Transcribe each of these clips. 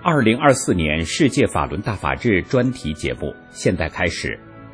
2024年世界法轮大法日专题节目现在开始。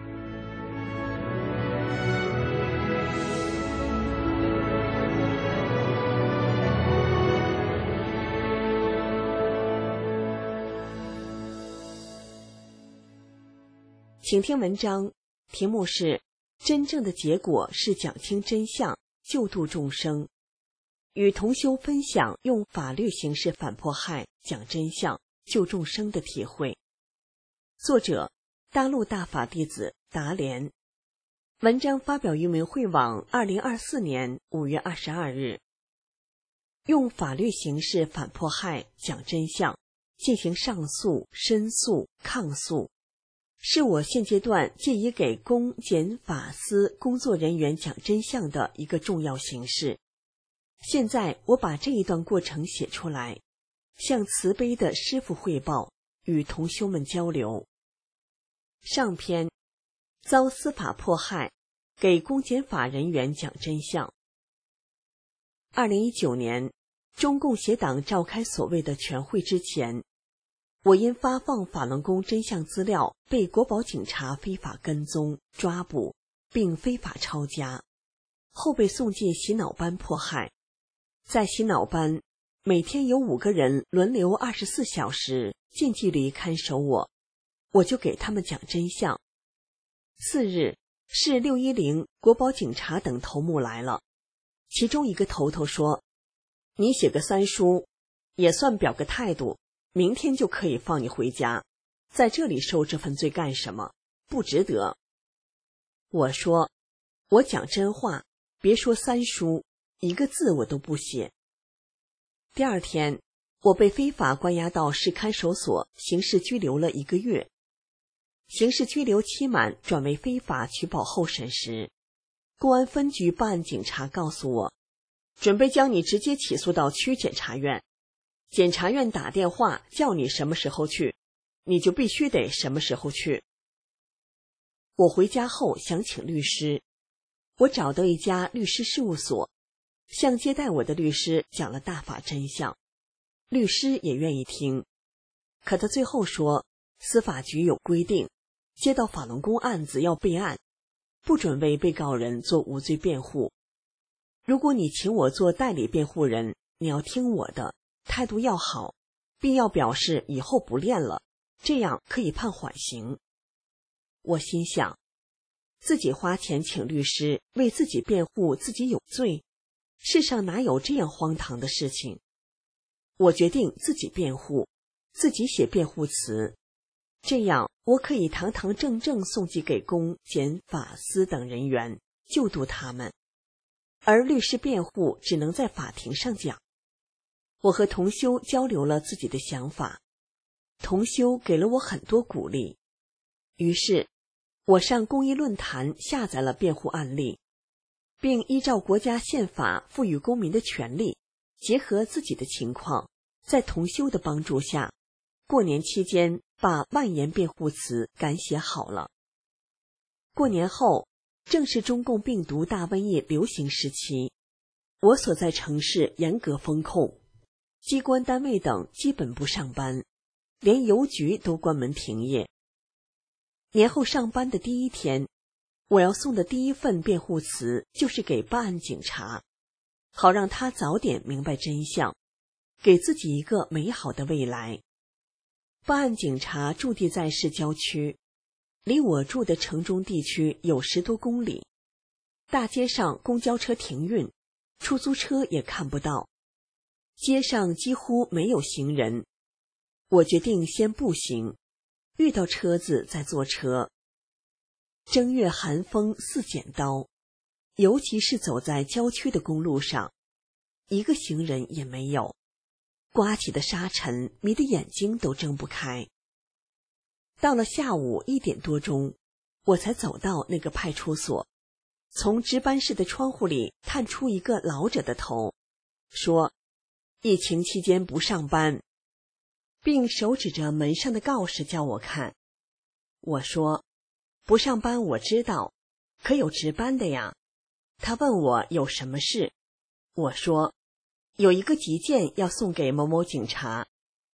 请听文章，题目是真正的结果是讲清真相，救度众生。与同修分享用法律形式反迫害、讲真相、救众生的体会。作者：大陆大法弟子达莲。文章发表于明慧网2024年5月22日。用法律形式反迫害、讲真相，进行上诉、申诉、抗诉，是我现阶段借以给公检法司工作人员讲真相的一个重要形式。现在我把这一段过程写出来，向慈悲的师父汇报，与同修们交流。上篇：遭司法迫害，给公检法人员讲真相。2019年，中共协党召开所谓的全会之前，我因发放法轮功真相资料被国保警察非法跟踪、抓捕，并非法抄家，后被送进洗脑班迫害。在洗脑班，每天有5个人轮流24小时近距离看守我，我就给他们讲真相。次日，市610国保警察等头目来了，其中一个头头说：“你写个3书，也算表个态度，明天就可以放你回家，在这里受这份罪干什么？不值得。”我说：“我讲真话，别说3书，一个字我都不写。”第二天，我被非法关押到市看守所，刑事拘留了1个月。刑事拘留期满，转为非法取保候审时，公安分局办案警察告诉我，准备将你直接起诉到区检察院。检察院打电话叫你什么时候去，你就必须得什么时候去。我回家后想请律师，我找到一家律师事务所，向接待我的律师讲了大法真相，律师也愿意听。可他最后说，司法局有规定，接到法轮功案子要备案，不准为被告人做无罪辩护。如果你请我做代理辩护人，你要听我的，态度要好，并要表示以后不练了，这样可以判缓刑。我心想，自己花钱请律师为自己辩护，自己有罪？世上哪有这样荒唐的事情？我决定自己辩护，自己写辩护词，这样我可以堂堂正正送寄给公检法司等人员，救度他们。而律师辩护只能在法庭上讲。我和同修交流了自己的想法，同修给了我很多鼓励。于是我上公益论坛下载了辩护案例，并依照国家宪法赋予公民的权利，结合自己的情况，在同修的帮助下，过年期间把万言辩护词赶写好了。过年后正是中共病毒大瘟疫流行时期，我所在城市严格封控，机关单位等基本不上班，连邮局都关门停业。年后上班的第一天，我要送的第一份辩护词就是给办案警察，好让他早点明白真相，给自己一个美好的未来。办案警察驻地在市郊区，离我住的城中地区有10多公里，大街上公交车停运，出租车也看不到，街上几乎没有行人。我决定先步行，遇到车子再坐车。正月寒风似剪刀，尤其是走在郊区的公路上，一个行人也没有，刮起的沙尘迷得眼睛都睁不开。到了下午1点多钟，我才走到那个派出所，从值班室的窗户里探出一个老者的头，说：“疫情期间不上班。”并手指着门上的告示叫我看。我说：“不上班我知道，可有值班的呀。”他问我有什么事，我说：“有一个急件要送给某某警察。”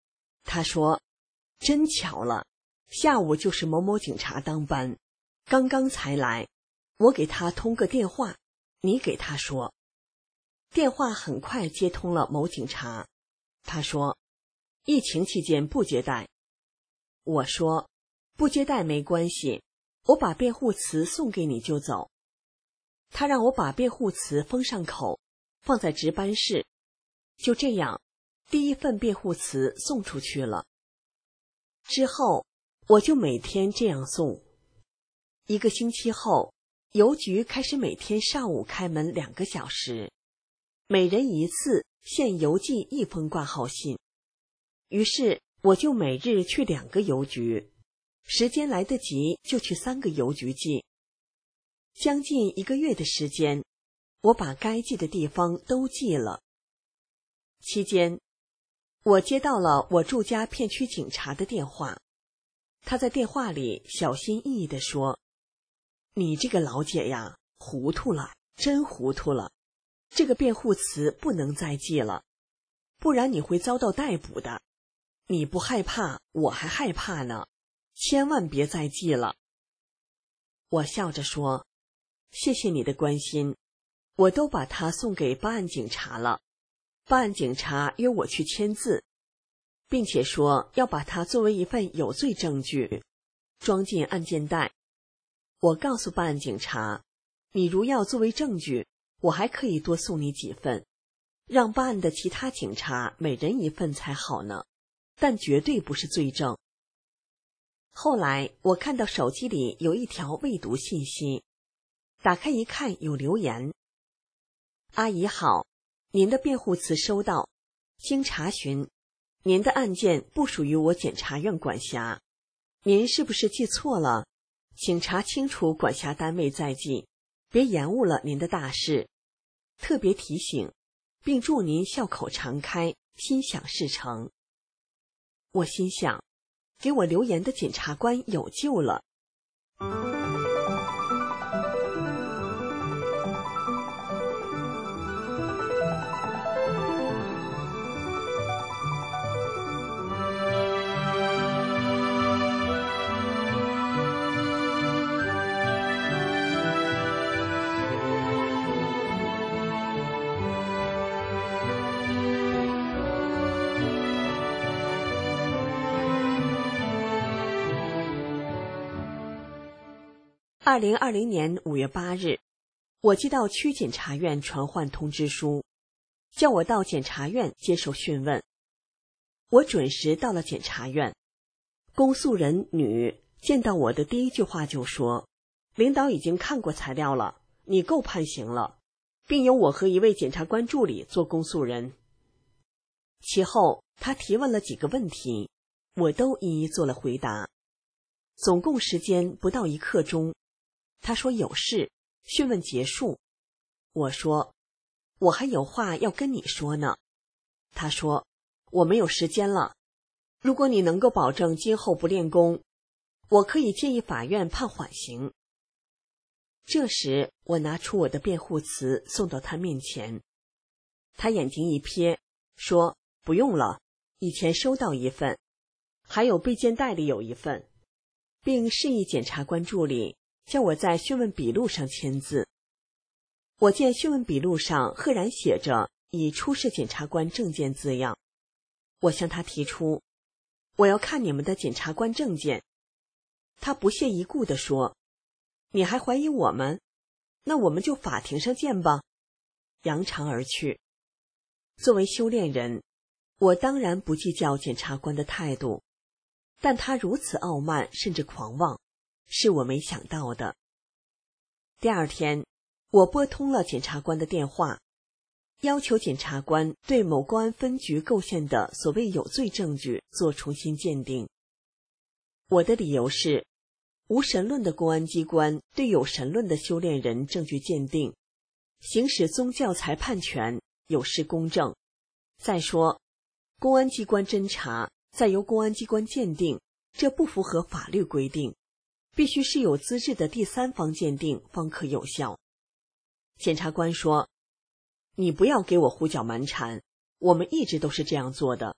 他说，真巧了，下午就是某某警察当班，刚刚才来，我给他通个电话，你给他说。电话很快接通了某警察，他说，疫情期间不接待。我说，不接待没关系，我把辩护词送给你就走。他让我把辩护词封上口，放在值班室。就这样，第一份辩护词送出去了。之后，我就每天这样送。1个星期后，邮局开始每天上午开门2个小时，每人1次限邮寄1封挂号信。于是我就每日去2个邮局，时间来得及就去3个邮局寄。将近1个月的时间，我把该寄的地方都寄了。期间，我接到了我住家片区警察的电话，他在电话里小心翼翼地说，你这个老姐呀，糊涂了，真糊涂了，这个辩护词不能再寄了，不然你会遭到逮捕的。你不害怕，我还害怕呢，千万别再寄了。我笑着说，谢谢你的关心，我都把它送给办案警察了。办案警察约我去签字，并且说要把它作为一份有罪证据，装进案件袋。我告诉办案警察，你如要作为证据，我还可以多送你几份，让办案的其他警察每人1份才好呢，但绝对不是罪证。后来我看到手机里有一条未读信息，打开一看，有留言：阿姨好，您的辩护词收到，经查询，您的案件不属于我检察院管辖，您是不是记错了？请查清楚管辖单位再记，别延误了您的大事。特别提醒，并祝您笑口常开，心想事成。我心想，给我留言的检察官有救了。2020年5月8日，我接到区检察院传唤通知书，叫我到检察院接受讯问。我准时到了检察院，公诉人女见到我的第一句话就说，领导已经看过材料了，你够判刑了，并由我和一位检察官助理做公诉人。其后他提问了几个问题，我都一一做了回答，总共时间不到1刻钟。他说有事，讯问结束。我说，我还有话要跟你说呢。他说，我没有时间了，如果你能够保证今后不练功，我可以建议法院判缓刑。这时我拿出我的辩护词送到他面前，他眼睛一瞥，说不用了，以前收到1份，还有备件袋里有1份，并示意检察官助理叫我在讯问笔录上签字。我见讯问笔录上赫然写着以出示检察官证件字样，我向他提出，我要看你们的检察官证件。他不屑一顾地说，你还怀疑我们？那我们就法庭上见吧，扬长而去。作为修炼人，我当然不计较检察官的态度，但他如此傲慢甚至狂妄，是我没想到的。第二天，我拨通了检察官的电话，要求检察官对某公安分局构陷的所谓有罪证据做重新鉴定。我的理由是，无神论的公安机关对有神论的修炼人证据鉴定，行使宗教裁判权有失公正。再说，公安机关侦查再由公安机关鉴定，这不符合法律规定，必须是有资质的第三方鉴定方可有效。检察官说，你不要给我胡搅蛮缠，我们一直都是这样做的，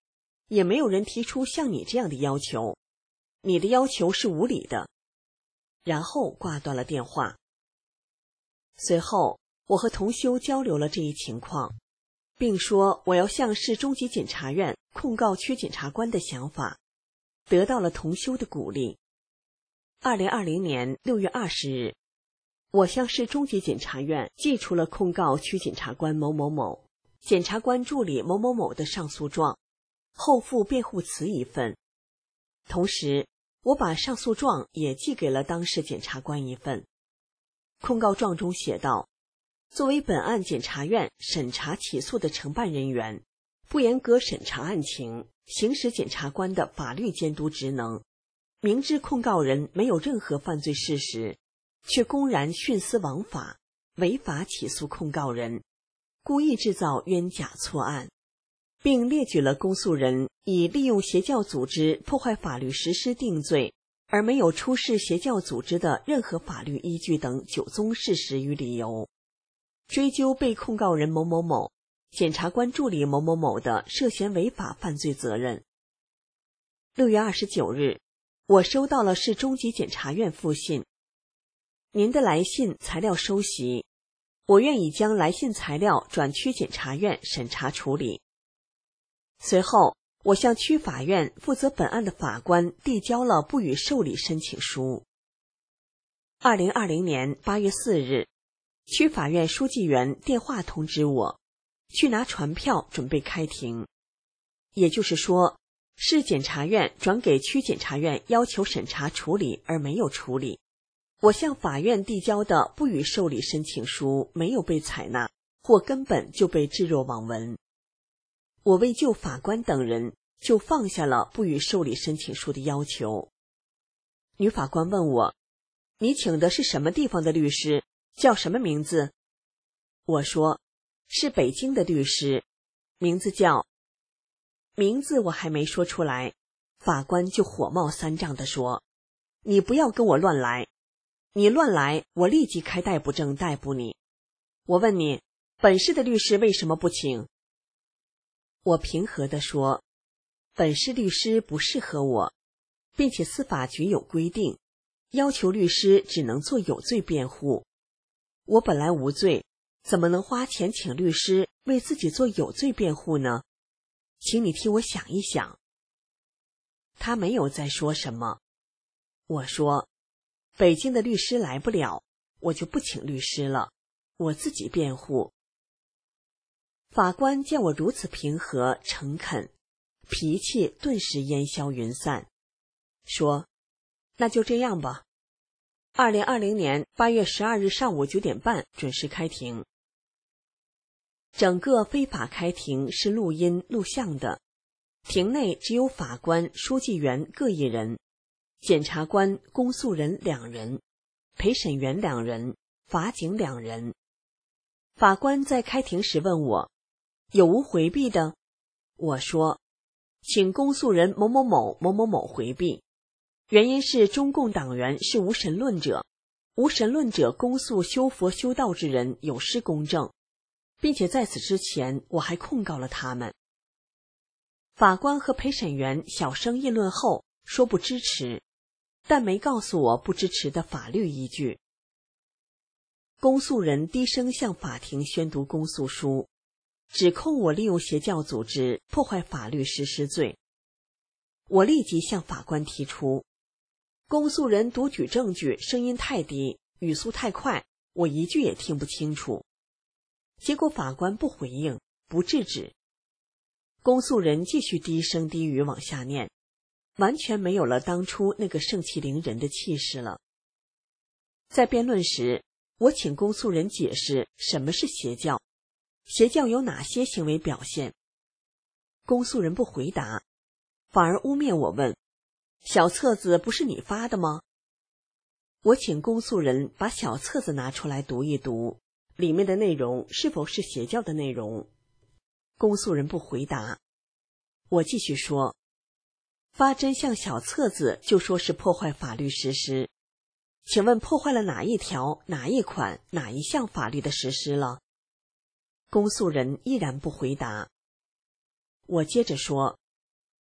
也没有人提出像你这样的要求，你的要求是无理的。然后挂断了电话。随后，我和同修交流了这一情况，并说我要向市中级检察院控告区检察官的想法，得到了同修的鼓励。2020年6月20日，我向市中级检察院寄出了控告区检察官某某某、检察官助理某某某的上诉状，后附辩护词一份。同时，我把上诉状也寄给了当事检察官一份。控告状中写道：作为本案检察院审查起诉的承办人员，不严格审查案情，行使检察官的法律监督职能，明知控告人没有任何犯罪事实，却公然徇私枉法，违法起诉控告人，故意制造冤假错案，并列举了公诉人以利用邪教组织破坏法律实施定罪，而没有出示邪教组织的任何法律依据等9宗事实与理由，追究被控告人某某某、检察官助理某某某的涉嫌违法犯罪责任。6月29日，我收到了市中级检察院复信：您的来信材料收悉，我愿意将来信材料转区检察院审查处理。随后，我向区法院负责本案的法官递交了不予受理申请书。2020年8月4日，区法院书记员电话通知我，去拿传票准备开庭。也就是说，市检察院转给区检察院要求审查处理而没有处理。我向法院递交的不予受理申请书没有被采纳，或根本就被置若罔闻。我为救法官等人，就放下了不予受理申请书的要求。女法官问我：你请的是什么地方的律师？叫什么名字？我说：是北京的律师，名字叫……名字我还没说出来，法官就火冒三丈地说：你不要跟我乱来，你乱来，我立即开逮捕证逮捕你。我问你，本市的律师为什么不请？我平和地说：本市律师不适合我，并且司法局有规定，要求律师只能做有罪辩护。我本来无罪，怎么能花钱请律师为自己做有罪辩护呢？请你替我想一想。他没有再说什么。我说：北京的律师来不了，我就不请律师了，我自己辩护。法官见我如此平和诚恳，脾气顿时烟消云散，说：那就这样吧。2020年8月12日上午9点半准时开庭。整个非法开庭是录音录像的，庭内只有法官、书记员各1人，检察官、公诉人2人，陪审员2人，法警2人。法官在开庭时问我：有无回避的？我说：请公诉人某某某、某某某回避，原因是中共党员是无神论者，无神论者公诉修佛修道之人有失公正，并且在此之前我还控告了他们。法官和陪审员小声议论后说不支持，但没告诉我不支持的法律依据。公诉人低声向法庭宣读公诉书，指控我利用邪教组织破坏法律实施罪。我立即向法官提出，公诉人读取证据声音太低，语速太快，我一句也听不清楚。结果法官不回应，不制止。公诉人继续低声低语往下念，完全没有了当初那个盛气凌人的气势了。在辩论时，我请公诉人解释什么是邪教，邪教有哪些行为表现。公诉人不回答，反而污蔑我问：小册子不是你发的吗？我请公诉人把小册子拿出来读一读，里面的内容是否是邪教的内容。公诉人不回答。我继续说：发真相小册子就说是破坏法律实施，请问破坏了哪一条、哪一款、哪一项法律的实施了？公诉人依然不回答。我接着说：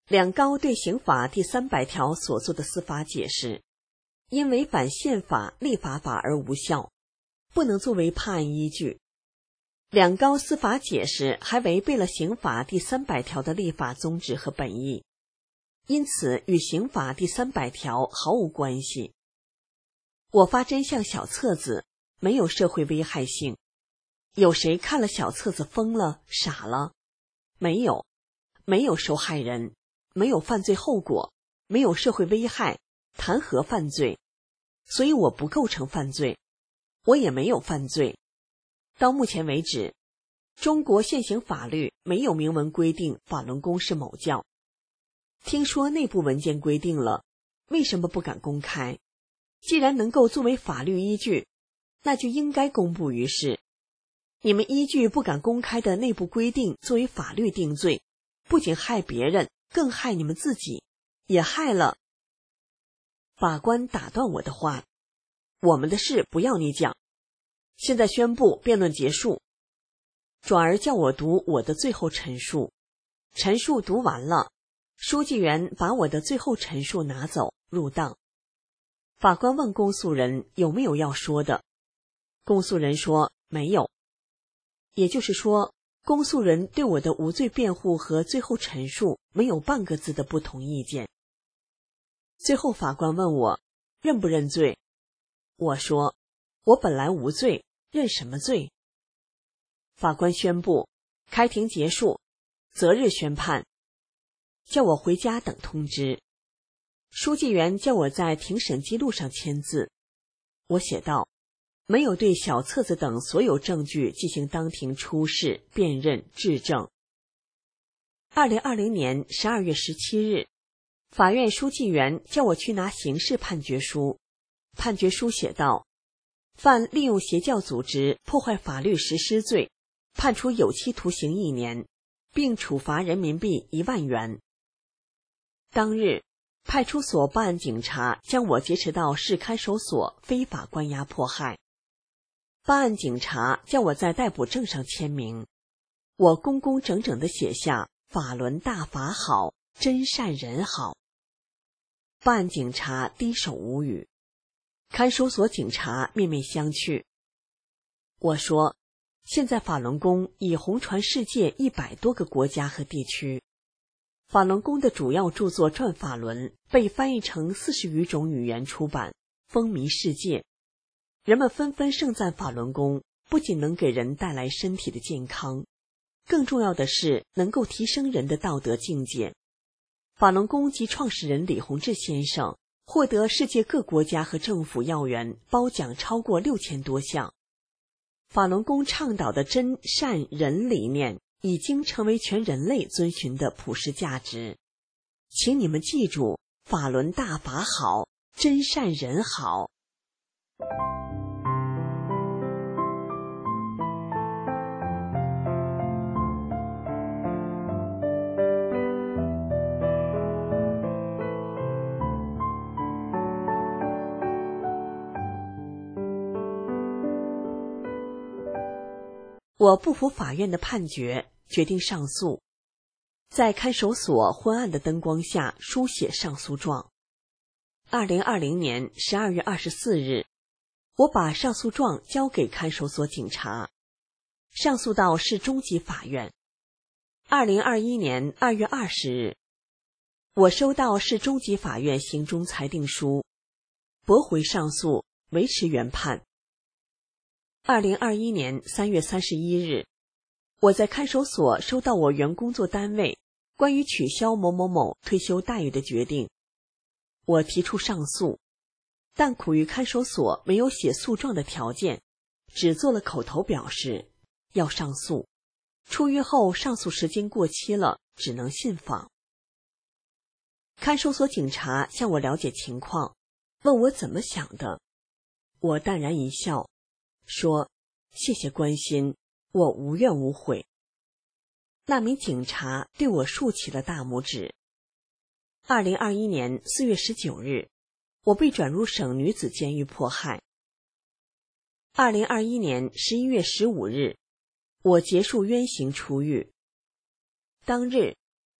两高对刑法第300条所做的司法解释，因违反宪法、立法法而无效，不能作为判案依据。两高司法解释还违背了刑法第300条的立法宗旨和本意，因此与刑法第300条毫无关系。我发真相小册子没有社会危害性，有谁看了小册子疯了、傻了？没有，没有受害人，没有犯罪后果，没有社会危害，谈何犯罪？所以我不构成犯罪，我也没有犯罪。到目前为止，中国现行法律没有明文规定法轮功是某教。听说内部文件规定了，为什么不敢公开？既然能够作为法律依据，那就应该公布于世。你们依据不敢公开的内部规定作为法律定罪，不仅害别人，更害你们自己，也害了。法官打断我的话，我们的事不要你讲，现在宣布辩论结束。转而叫我读我的最后陈述，陈述读完了，书记员把我的最后陈述拿走入档。法官问公诉人有没有要说的，公诉人说没有。也就是说，公诉人对我的无罪辩护和最后陈述没有半个字的不同意见。最后法官问我认不认罪，我说我本来无罪，认什么罪？法官宣布开庭结束，择日宣判，叫我回家等通知。书记员叫我在庭审记录上签字。我写道：没有对小册子等所有证据进行当庭出示、辨认、质证。2020年12月17日，法院书记员叫我去拿刑事判决书。判决书写道：犯利用邪教组织破坏法律实施罪，判处有期徒刑1年，并处罚人民币1万元。当日，派出所办案警察将我劫持到市看守所非法关押迫害。办案警察叫我在逮捕证上签名，我工工整整地写下法轮大法好，真善人好。办案警察低首无语，看守所警察面面相觑。我说，现在法轮功已红传世界100多个国家和地区，法轮功的主要著作《转法轮》被翻译成40余种语言出版，风靡世界。人们纷纷盛赞法轮功不仅能给人带来身体的健康，更重要的是能够提升人的道德境界。法轮功及创始人李洪志先生获得世界各国家和政府要员褒奖超过6000多项。法轮功倡导的真善人理念已经成为全人类遵循的普世价值。请你们记住，法轮大法好，真善人好。我不服法院的判决，决定上诉。在看守所昏暗的灯光下书写上诉状。2020年12月24日，我把上诉状交给看守所警察，上诉到市中级法院。2021年2月20日，我收到市中级法院刑中裁定书，驳回上诉，维持原判。2021年3月31日，我在看守所收到我原工作单位关于取消某某某退休待遇的决定。我提出上诉，但苦于看守所没有写诉状的条件，只做了口头表示要上诉。出狱后上诉时间过期了，只能信访。看守所警察向我了解情况，问我怎么想的。我淡然一笑，说谢谢关心，我无怨无悔。那名警察对我竖起了大拇指。2021年4月19日，我被转入省女子监狱迫害。2021年11月15日，我结束冤刑出狱。当日，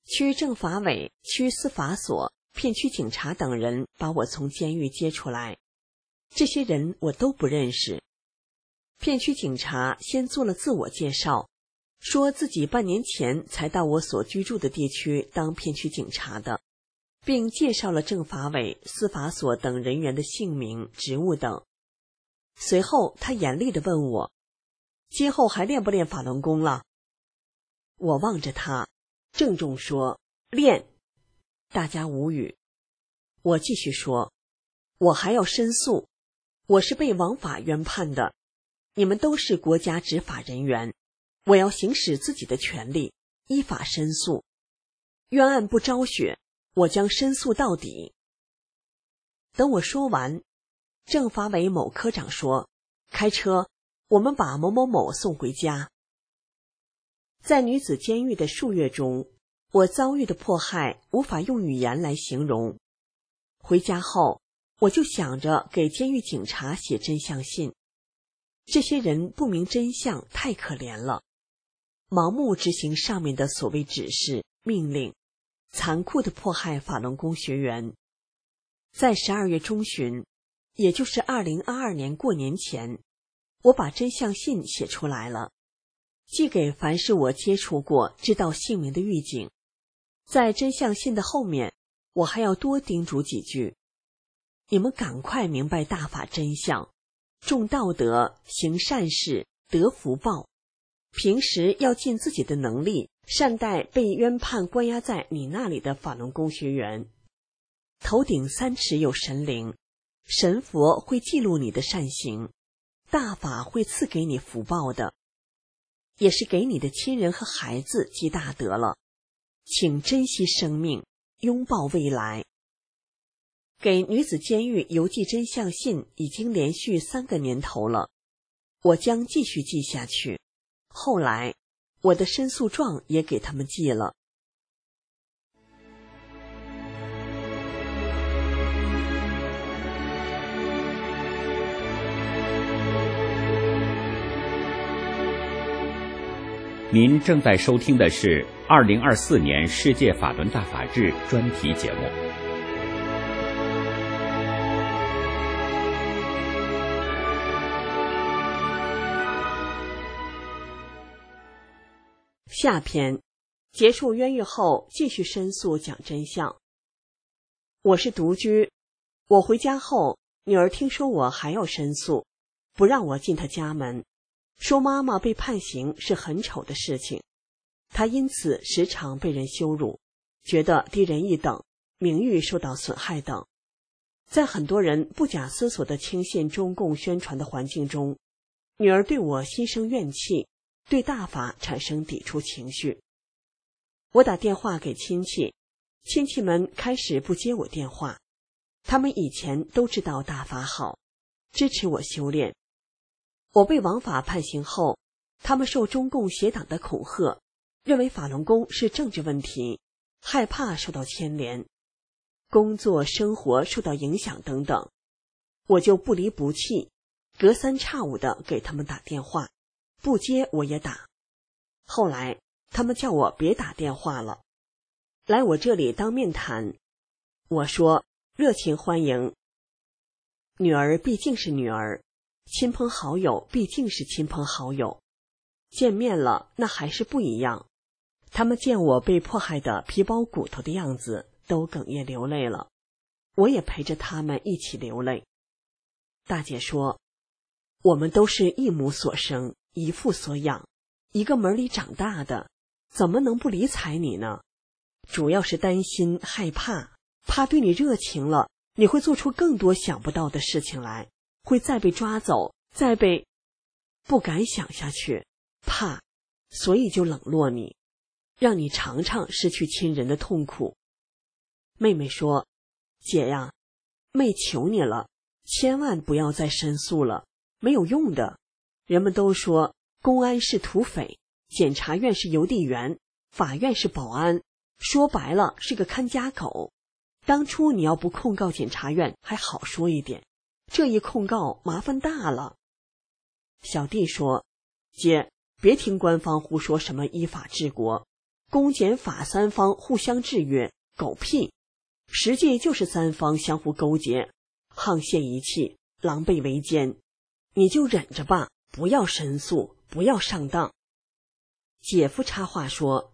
区政法委、区司法所、片区警察等人把我从监狱接出来，这些人我都不认识。片区警察先做了自我介绍，说自己半年前才到我所居住的地区当片区警察的，并介绍了政法委、司法所等人员的姓名、职务等。随后他严厉地问我，今后还练不练法轮功了？我望着他，郑重说，练。大家无语。我继续说，我还要申诉，我是被王法冤判的，你们都是国家执法人员，我要行使自己的权利，依法申诉。冤案不昭雪，我将申诉到底。等我说完，政法委某科长说，开车，我们把某某某送回家。在女子监狱的数月中，我遭遇的迫害无法用语言来形容。回家后，我就想着给监狱警察写真相信。这些人不明真相，太可怜了，盲目执行上面的所谓指示、命令，残酷地迫害法轮功学员。在12月中旬，也就是2022年过年前，我把真相信写出来了，寄给凡是我接触过、知道姓名的狱警。在真相信的后面，我还要多叮嘱几句：你们赶快明白大法真相，重道德，行善事，得福报。平时要尽自己的能力，善待被冤判关押在你那里的法轮功学员。头顶3尺有神灵，神佛会记录你的善行，大法会赐给你福报的，也是给你的亲人和孩子积大德了。请珍惜生命，拥抱未来。给女子监狱邮寄真相信已经连续3个年头了，我将继续寄下去。后来，我的申诉状也给他们寄了。 您正在收听的是2024年世界法轮大法日专题节目。 下篇，结束冤狱后继续申诉讲真相。我是独居，我回家后，女儿听说我还要申诉，不让我进她家门，说妈妈被判刑是很丑的事情，她因此时常被人羞辱，觉得低人一等，名誉受到损害等。在很多人不假思索地轻信中共宣传的环境中，女儿对我心生怨气，对大法产生抵触情绪。我打电话给亲戚，亲戚们开始不接我电话，他们以前都知道大法好，支持我修炼。我被王法判刑后，他们受中共邪党的恐吓，认为法轮功是政治问题，害怕受到牵连，工作生活受到影响等等。我就不离不弃，隔三差五的给他们打电话，不接我也打。后来他们叫我别打电话了，来我这里当面谈。我说热情欢迎。女儿毕竟是女儿，亲朋好友毕竟是亲朋好友，见面了那还是不一样。他们见我被迫害的皮包骨头的样子，都哽咽流泪了，我也陪着他们一起流泪。大姐说，我们都是一母所生，一父所养，一个门里长大的，怎么能不理睬你呢？主要是担心害怕，怕对你热情了，你会做出更多想不到的事情来，会再被抓走，再被不敢想下去，怕，所以就冷落你，让你尝尝失去亲人的痛苦。妹妹说，姐呀，妹求你了，千万不要再申诉了，没有用的。人们都说公安是土匪，检察院是邮递员，法院是保安，说白了是个看家狗。当初你要不控告检察院还好说一点，这一控告麻烦大了。小弟说，姐别听官方胡说什么依法治国， 公检法三方互相制约，狗屁！实际就是三方相互勾结，沆瀣一气，狼狈为奸。你就忍着吧，不要申诉，不要上当。姐夫插话说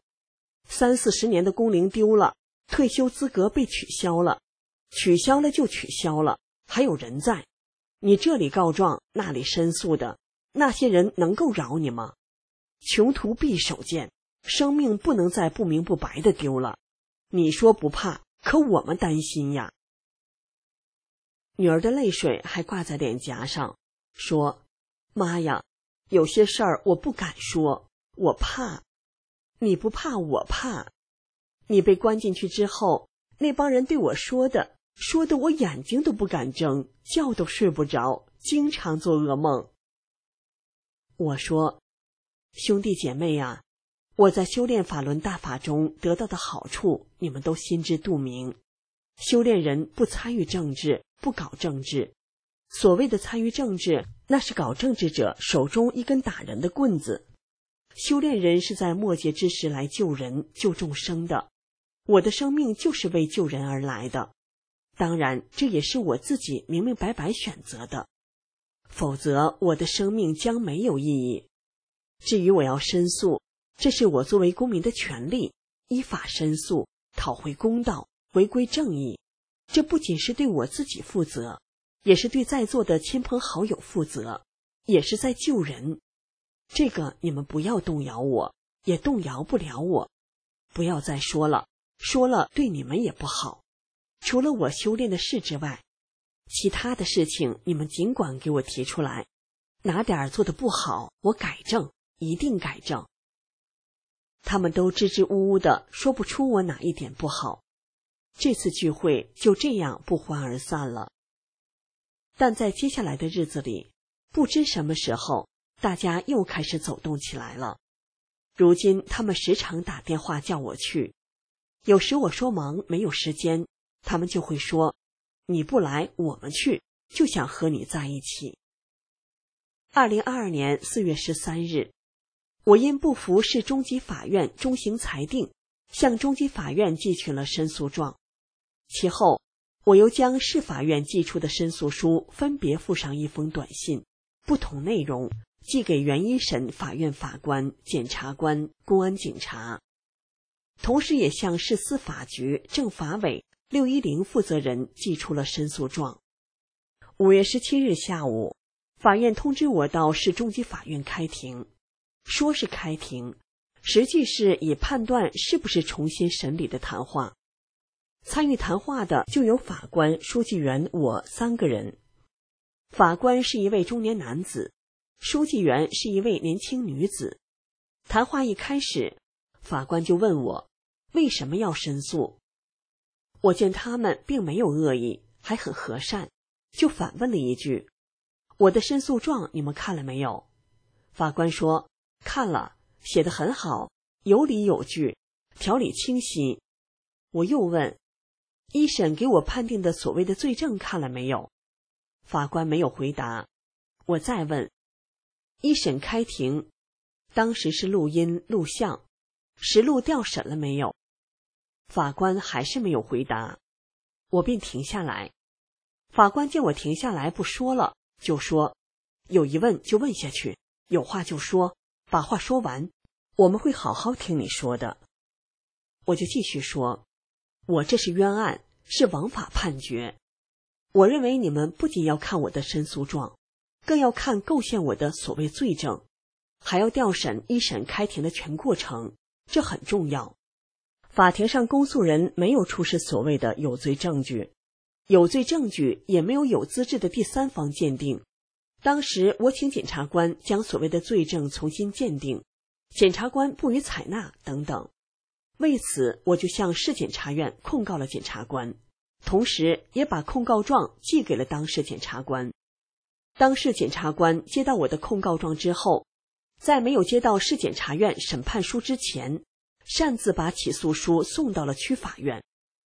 ，30-40年的工龄丢了，退休资格被取消了，取消了就取消了，还有人在。你这里告状，那里申诉的，那些人能够饶你吗？穷途必守贱，生命不能再不明不白的丢了。你说不怕，可我们担心呀。女儿的泪水还挂在脸颊上，说：妈呀，有些事儿我不敢说，我怕。你不怕我怕。你被关进去之后，那帮人对我说的我眼睛都不敢睁，觉都睡不着，经常做噩梦。我说：兄弟姐妹啊，我在修炼法轮大法中得到的好处，你们都心知肚明。修炼人不参与政治，不搞政治。所谓的参与政治，那是搞政治者手中一根打人的棍子。修炼人是在末节之时来救人、救众生的。我的生命就是为救人而来的，当然这也是我自己明明白白选择的，否则我的生命将没有意义。至于我要申诉，这是我作为公民的权利，依法申诉，讨回公道，回归正义。这不仅是对我自己负责，也是对在座的亲朋好友负责，也是在救人。这个你们不要动摇我，也动摇不了我。不要再说了，说了对你们也不好。除了我修炼的事之外，其他的事情你们尽管给我提出来，哪点做得不好，我改正，一定改正。他们都支支吾吾的，说不出我哪一点不好。这次聚会就这样不欢而散了。但在接下来的日子里，不知什么时候，大家又开始走动起来了。如今他们时常打电话叫我去，有时我说忙没有时间，他们就会说：你不来我们去，就想和你在一起。2022年4月13日，我因不服市中级法院中刑裁定，向中级法院寄去了申诉状。其后我又将市法院寄出的申诉书分别附上一封短信，不同内容，寄给原一审法院法官、检察官、公安警察，同时也向市司法局、政法委、610负责人寄出了申诉状。5月17日下午，法院通知我到市中级法院开庭，说是开庭，实际是以判断是不是重新审理的谈话。参与谈话的就有法官、书记员我3个人。法官是一位中年男子，书记员是一位年轻女子。谈话一开始，法官就问我为什么要申诉。我见他们并没有恶意，还很和善，就反问了一句：我的申诉状你们看了没有？法官说：看了，写得很好，有理有据，条理清晰。我又问：一审给我判定的所谓的罪证看了没有？法官没有回答。我再问：一审开庭，当时是录音录像，实录调审了没有？法官还是没有回答。我便停下来。法官见我停下来不说了，就说：有疑问就问下去，有话就说，把话说完，我们会好好听你说的。我就继续说：我这是冤案，是枉法判决。我认为你们不仅要看我的申诉状，更要看构陷我的所谓罪证，还要调审一审开庭的全过程，这很重要。法庭上公诉人没有出示所谓的有罪证据，有罪证据也没有有资质的第三方鉴定。当时我请检察官将所谓的罪证重新鉴定，检察官不予采纳等等。为此，我就向市检察院控告了检察官，同时也把控告状寄给了当市检察官。当市检察官接到我的控告状之后，在没有接到市检察院审判书之前，擅自把起诉书送到了区法院。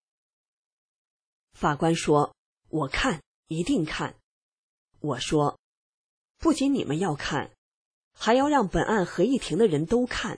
法官说：我看，一定看。我说：不仅你们要看，还要让本案合议庭的人都看，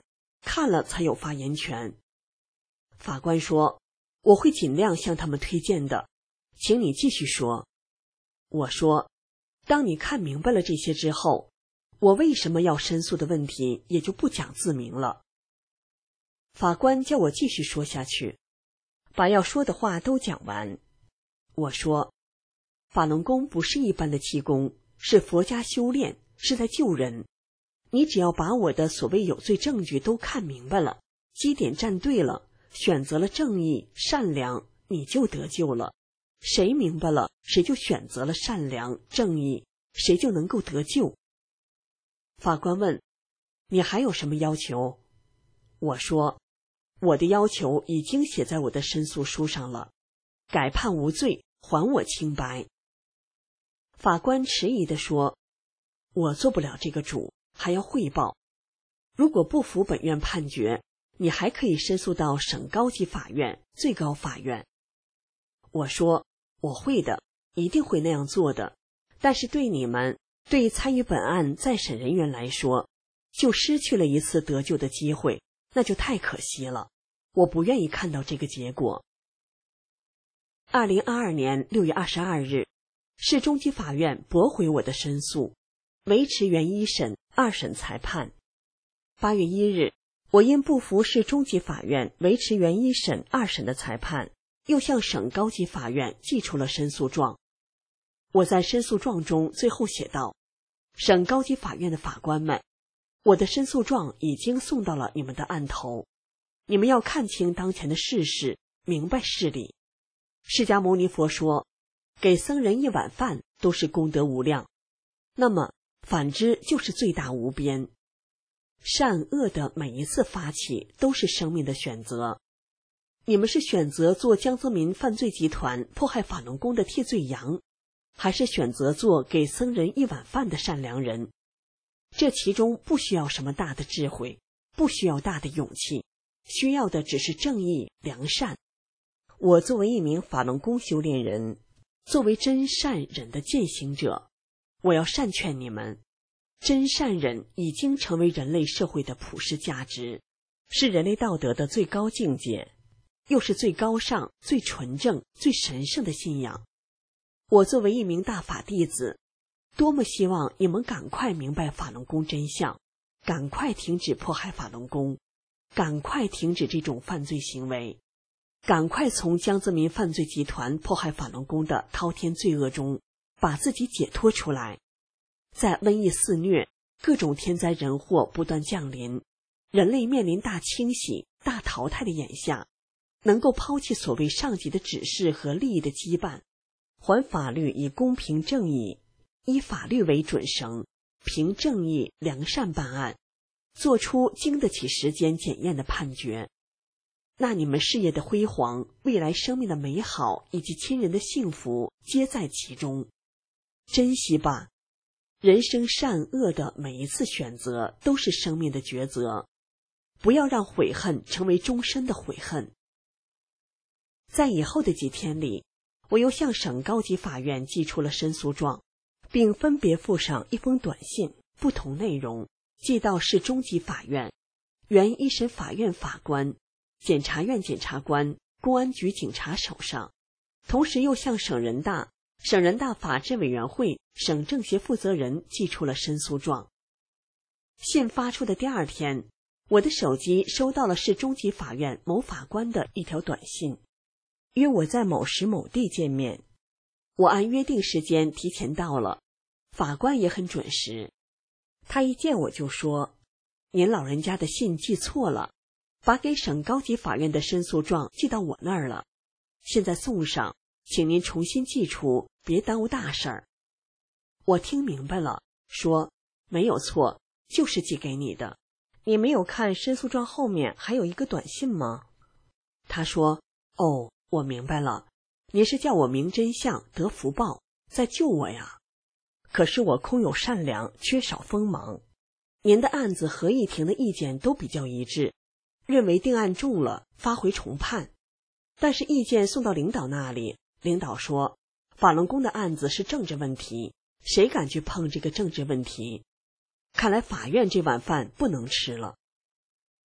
看了才有发言权。法官说，我会尽量向他们推荐的，请你继续说。我说，当你看明白了这些之后，我为什么要申诉的问题也就不讲自明了。法官叫我继续说下去，把要说的话都讲完。我说，法轮功不是一般的气功，是佛家修炼，是在救人。你只要把我的所谓有罪证据都看明白了，基点站对了，选择了正义、善良，你就得救了。谁明白了，谁就选择了善良、正义，谁就能够得救。法官问，你还有什么要求？我说，我的要求已经写在我的申诉书上了，改判无罪，还我清白。法官迟疑地说，我做不了这个主，还要汇报。如果不服本院判决，你还可以申诉到省高级法院、最高法院。我说，我会的，一定会那样做的。但是对你们，对参与本案再审人员来说，就失去了一次得救的机会，那就太可惜了。我不愿意看到这个结果。2022年6月22日，市中级法院驳回我的申诉，维持原一审、二审裁判。8月1日，我因不服市中级法院维持原一审、二审的裁判，又向省高级法院寄出了申诉状。我在申诉状中最后写道，省高级法院的法官们，我的申诉状已经送到了你们的案头，你们要看清当前的事实，明白事理。释迦牟尼佛说，给僧人一碗饭都是功德无量，那么反之就是罪大无边。善恶的每一次发起都是生命的选择，你们是选择做江泽民犯罪集团迫害法轮功的替罪羊，还是选择做给僧人一碗饭的善良人？这其中不需要什么大的智慧，不需要大的勇气，需要的只是正义、良善。我作为一名法轮功修炼人，作为真善忍的践行者，我要善劝你们，真善忍已经成为人类社会的普世价值，是人类道德的最高境界，又是最高尚、最纯正、最神圣的信仰。我作为一名大法弟子，多么希望你们赶快明白法轮功真相，赶快停止迫害法轮功，赶快停止这种犯罪行为，赶快从江泽民犯罪集团迫害法轮功的滔天罪恶中把自己解脱出来。在瘟疫肆虐，各种天灾人祸不断降临，人类面临大清洗、大淘汰的眼下，能够抛弃所谓上级的指示和利益的羁绊，还法律以公平正义，以法律为准绳，凭正义良善办案，做出经得起时间检验的判决。那你们事业的辉煌，未来生命的美好，以及亲人的幸福，皆在其中。珍惜吧，人生善恶的每一次选择都是生命的抉择，不要让悔恨成为终身的悔恨。在以后的几天里，我又向省高级法院寄出了申诉状，并分别附上一封短信，不同内容，寄到市中级法院、原一审法院法官、检察院检察官、公安局警察手上，同时又向省人大法制委员会、省政协负责人寄出了申诉状。信发出的第二天，我的手机收到了市中级法院某法官的一条短信，约我在某时某地见面。我按约定时间提前到了，法官也很准时。他一见我就说，您老人家的信寄错了，把给省高级法院的申诉状寄到我那儿了，现在送上，请您重新寄出，别耽误大事儿。我听明白了，说没有错，就是寄给你的。你没有看申诉状后面还有一个短信吗？他说，哦，我明白了，您是叫我明真相得福报，在救我呀。可是我空有善良，缺少锋芒。您的案子合议庭的意见都比较一致，认为定案重了，发回重判。但是意见送到领导那里，领导说，法轮功的案子是政治问题，谁敢去碰这个政治问题？看来法院这碗饭不能吃了。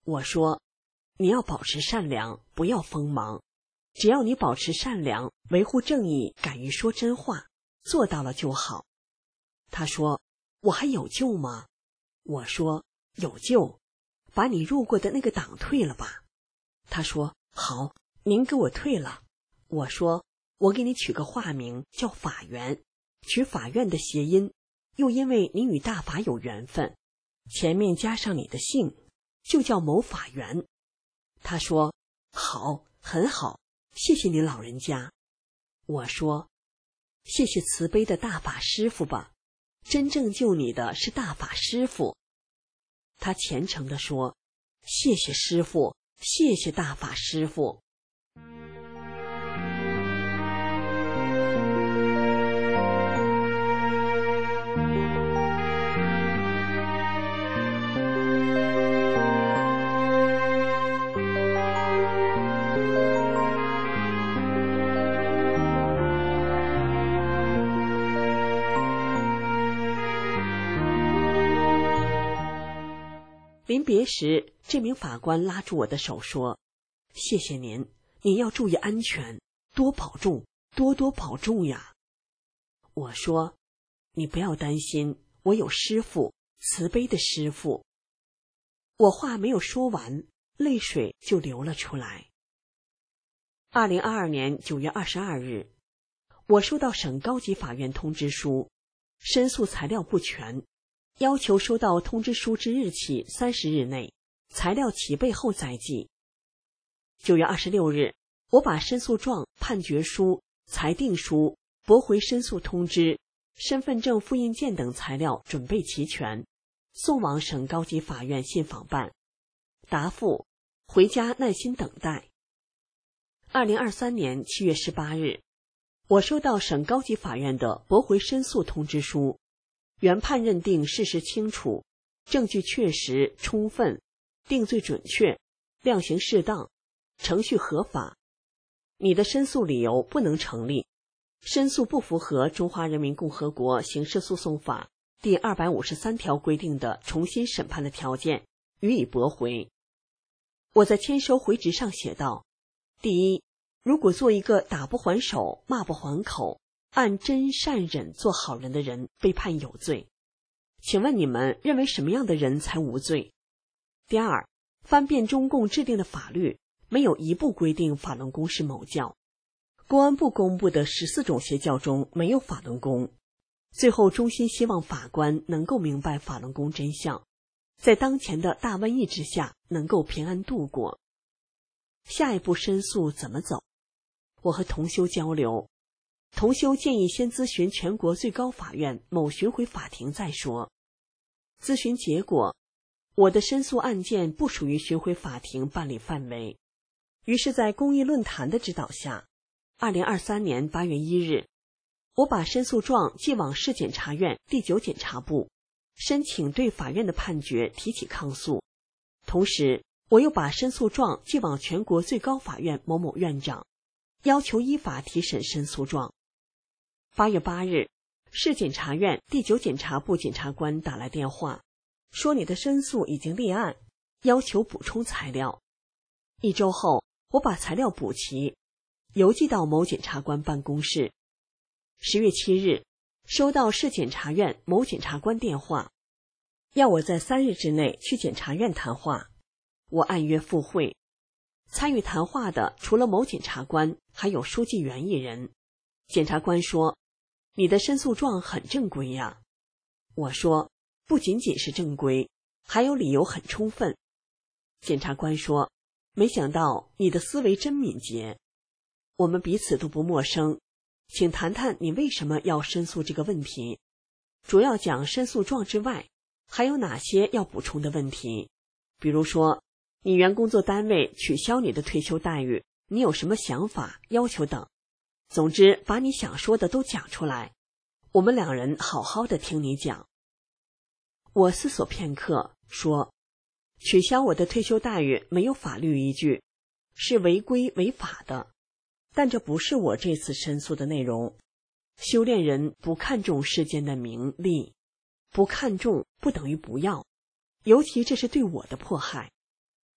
我说，你要保持善良，不要锋芒。只要你保持善良，维护正义，敢于说真话，做到了就好。他说，我还有救吗？我说，有救，把你入过的那个党退了吧。他说，好，您给我退了。我说，我给你取个化名叫法源，取法院的谐音，又因为你与大法有缘分，前面加上你的姓，就叫某法源。他说，好，很好，谢谢你老人家。我说，谢谢慈悲的大法师父吧，真正救你的是大法师父。他虔诚地说，谢谢师父，谢谢大法师父。临别时，这名法官拉住我的手说，谢谢您，您要注意安全，多保重，多多保重呀。我说，你不要担心，我有师父，慈悲的师父。我话没有说完，泪水就流了出来。2022年9月22日，我收到省高级法院通知书，申诉材料不全，要求收到通知书之日起30日内，材料齐备后再寄。9月26日，我把申诉状、判决书、裁定书、驳回申诉通知、身份证复印件等材料准备齐全，送往省高级法院信访办。答复：回家耐心等待。2023年7月18日，我收到省高级法院的驳回申诉通知书。原判认定事实清楚，证据确实充分，定罪准确，量刑适当，程序合法。你的申诉理由不能成立，申诉不符合中华人民共和国刑事诉讼法第253条规定的重新审判的条件，予以驳回。我在签收回执上写道：第一，如果做一个打不还手、骂不还口、按真善忍做好人的人被判有罪，请问你们认为什么样的人才无罪？第二，翻遍中共制定的法律，没有一部规定法轮功是某教。公安部公布的14种邪教中没有法轮功。最后衷心希望法官能够明白法轮功真相，在当前的大瘟疫之下能够平安度过。下一步申诉怎么走？我和同修交流，同修建议先咨询全国最高法院某巡回法庭再说。咨询结果，我的申诉案件不属于巡回法庭办理范围。于是在公益论坛的指导下，2023年8月1日，我把申诉状寄往市检察院第9检察部，申请对法院的判决提起抗诉。同时，我又把申诉状寄往全国最高法院某某院长，要求依法提审申诉状。8月8日，市检察院第9检察部检察官打来电话，说你的申诉已经立案，要求补充材料。1周后，我把材料补齐，邮寄到某检察官办公室。10月7日，收到市检察院某检察官电话，要我在3日之内去检察院谈话。我按约赴会。参与谈话的除了某检察官，还有书记员一人。检察官说：“你的申诉状很正规呀。”我说：“不仅仅是正规，还有理由很充分。”检察官说：“没想到你的思维真敏捷。我们彼此都不陌生，请谈谈你为什么要申诉这个问题。主要讲申诉状之外，还有哪些要补充的问题？比如说，你原工作单位取消你的退休待遇，你有什么想法、要求等。总之，把你想说的都讲出来，我们两人好好的听你讲。”我思索片刻，说：“取消我的退休待遇没有法律依据，是违规违法的，但这不是我这次申诉的内容。修炼人不看重世间的名利，不看重不等于不要，尤其这是对我的迫害。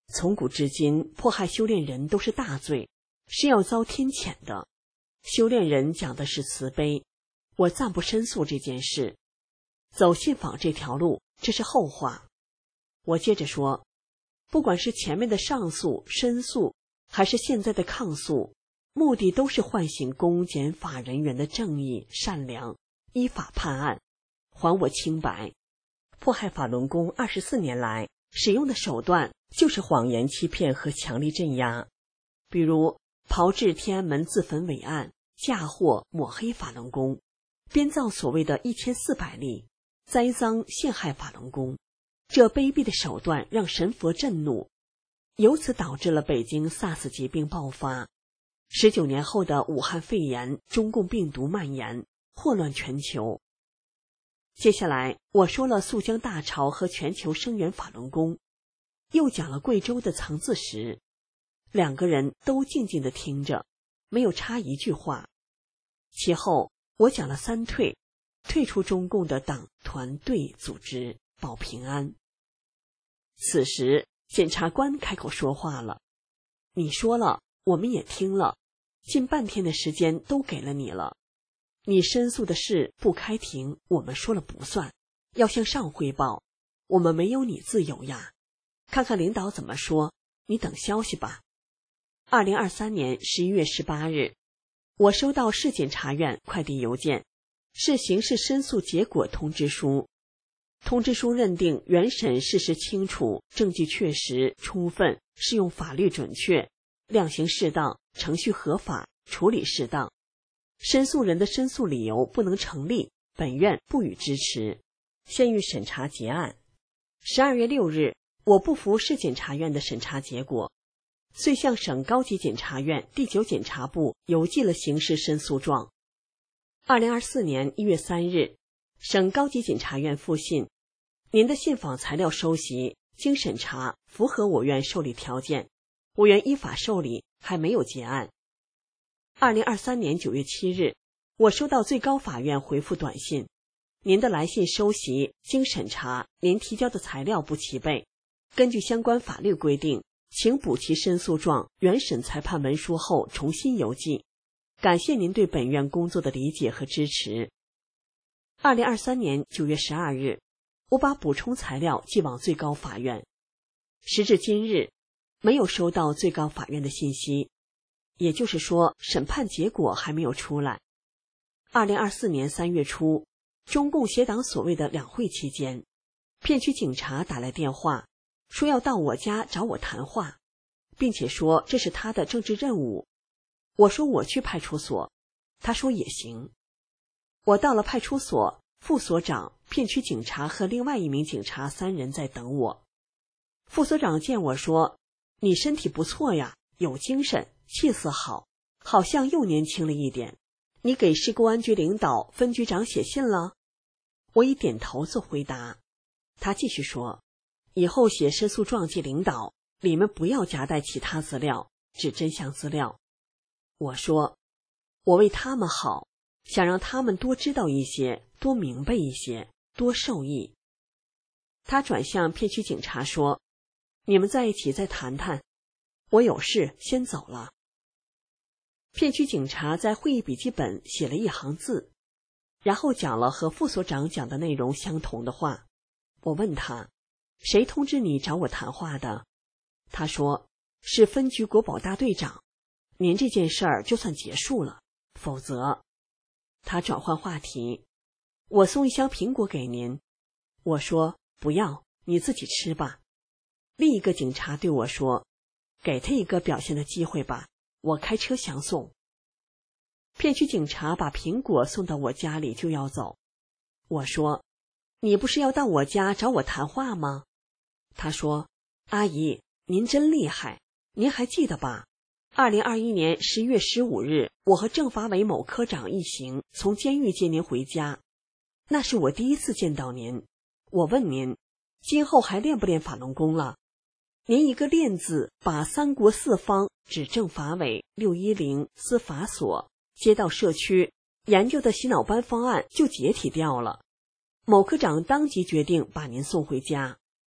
从古至今，迫害修炼人都是大罪，是要遭天谴的。修炼人讲的是慈悲，我暂不申诉这件事。走信访这条路，这是后话。我接着说，不管是前面的上诉、申诉，还是现在的抗诉，目的都是唤醒公检法人员的正义、善良，依法判案，还我清白。迫害法轮功24年来使用的手段就是谎言欺骗和强力镇压，比如炮制天安门自焚伪案，嫁祸抹黑法轮功，编造所谓的1400例，栽赃陷害法轮功。这卑鄙的手段让神佛震怒，由此导致了北京 SARS 疾病爆发。19年后的武汉肺炎，中共病毒蔓延，祸乱全球。接下来我说了肃江大潮和全球声援法轮功，又讲了贵州的藏字石。两个人都静静地听着，没有插一句话。其后我讲了3退，退出中共的党团队组织，保平安。此时检察官开口说话了，你说了，我们也听了，近半天的时间都给了你了。你申诉的事不开庭，我们说了不算，要向上汇报，我们没有你自由呀。看看领导怎么说，你等消息吧。2023年11月18日，我收到市检察院快递邮件，是刑事申诉结果通知书。通知书认定原审事实清楚，证据确实充分，适用法律准确，量刑适当，程序合法，处理适当。申诉人的申诉理由不能成立，本院不予支持，现予审查结案。12月6日，我不服市检察院的审查结果，遂向省高级检察院第9检察部邮寄了刑事申诉状。2024年1月3日，省高级检察院复信，您的信访材料收集，经审查符合我院受理条件，我院依法受理，还没有结案。2023年9月7日，我收到最高法院回复短信，您的来信收集，经审查，您提交的材料不齐备，根据相关法律规定，请补齐申诉状原审裁判文书后重新邮寄。感谢您对本院工作的理解和支持。2023年9月12日，我把补充材料寄往最高法院。时至今日，没有收到最高法院的信息，也就是说，审判结果还没有出来。2024年3月初，中共协党所谓的两会期间，片区警察打来电话，说要到我家找我谈话，并且说这是他的政治任务。我说我去派出所，他说也行。我到了派出所，副所长、片区警察和另外一名警察3人在等我。副所长见我说，你身体不错呀，有精神，气色好，好像又年轻了一点。你给市公安局领导、分局长写信了？我以点头做回答。他继续说，以后写申诉状寄领导，里面不要夹带其他资料，只真相资料。我说，我为他们好，想让他们多知道一些，多明白一些，多受益。他转向片区警察说，你们在一起再谈谈，我有事先走了。片区警察在会议笔记本写了一行字，然后讲了和副所长讲的内容相同的话。我问他，谁通知你找我谈话的？他说，是分局国保大队长。您这件事儿就算结束了，否则……他转换话题，我送一箱苹果给您。我说，不要，你自己吃吧。另一个警察对我说，给他一个表现的机会吧，我开车相送。片区警察把苹果送到我家里就要走。我说，你不是要到我家找我谈话吗？他说，阿姨，您真厉害，您还记得吧？2021年11月15日，我和政法委某科长一行从监狱接您回家，那是我第一次见到您。我问您，今后还练不练法轮功了？您一个练字，把3国4方指政法委、610司法所、街道社区研究的洗脑班方案就解体掉了。某科长当即决定把您送回家。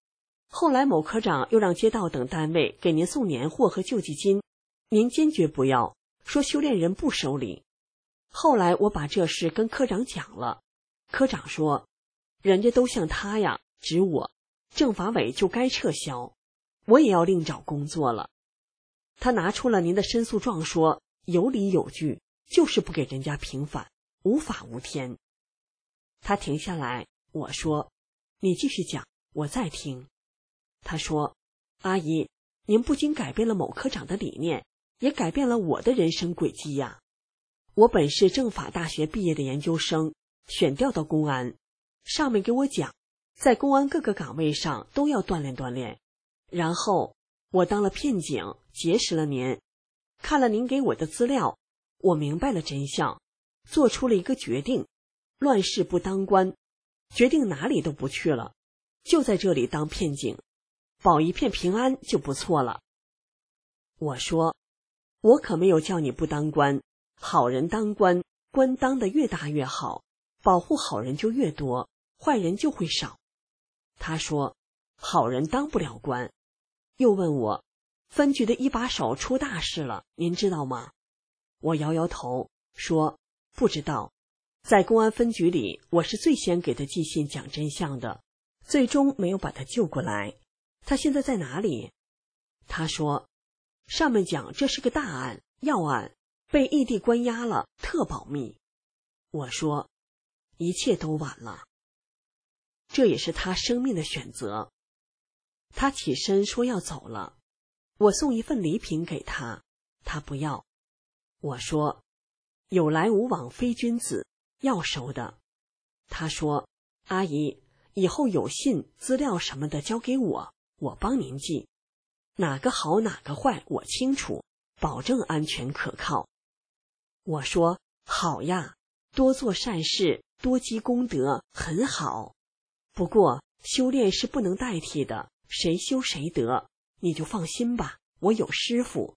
后来某科长又让街道等单位给您送年货和救济金，您坚决不要，说修炼人不收礼。后来我把这事跟科长讲了，科长说，人家都像他呀，指我，政法委就该撤销，我也要另找工作了。他拿出了您的申诉状，说有理有据，就是不给人家平反，无法无天。他停下来，我说，你继续讲，我再听。他说，阿姨，您不仅改变了某科长的理念，也改变了我的人生轨迹呀。我本是政法大学毕业的研究生，选调到公安，上面给我讲，在公安各个岗位上都要锻炼锻炼。然后我当了片警，结识了您，看了您给我的资料，我明白了真相，做出了一个决定，乱世不当官，决定哪里都不去了，就在这里当片警，保一片平安就不错了。我说，我可没有叫你不当官，好人当官，官当得越大越好，保护好人就越多，坏人就会少。他说，好人当不了官。又问我，分局的一把手出大事了，您知道吗？我摇摇头，说不知道。在公安分局里，我是最先给他寄信讲真相的，最终没有把他救过来。他现在在哪里？他说，上面讲这是个大案，要案，被异地关押了，特保密。我说，一切都晚了。这也是他生命的选择。他起身说要走了，我送一份礼品给他，他不要。我说，有来无往非君子，要收的。他说，阿姨，以后有信资料什么的交给我，我帮您记，哪个好哪个坏我清楚，保证安全可靠。我说，好呀，多做善事，多积功德，很好。不过修炼是不能代替的，谁修谁得，你就放心吧，我有师傅。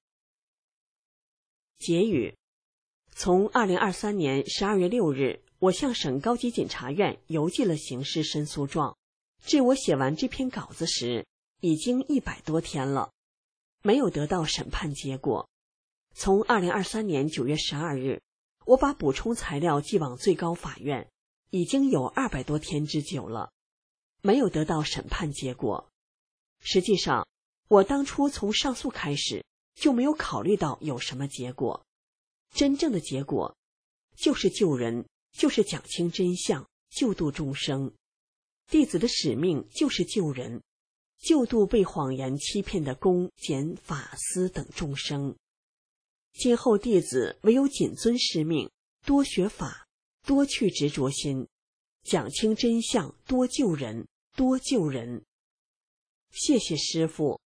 结语：从2023年12月6日，我向省高级检察院邮寄了刑事申诉状，至我写完这篇稿子时，已经100多天了，没有得到审判结果。从2023年9月12日，我把补充材料寄往最高法院，已经有200多天之久了，没有得到审判结果。实际上，我当初从上诉开始就没有考虑到有什么结果，真正的结果就是救人，就是讲清真相，救度众生。弟子的使命就是救人，救度被谎言欺骗的公检法司等众生。今后弟子唯有谨遵师命，多学法，多去执着心，讲清真相，多救人，多救人。谢谢师父。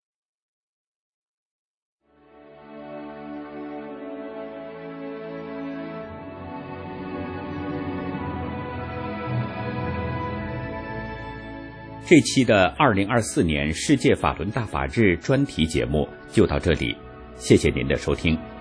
这期的2024年世界法轮大法日专题节目就到这里，谢谢您的收听。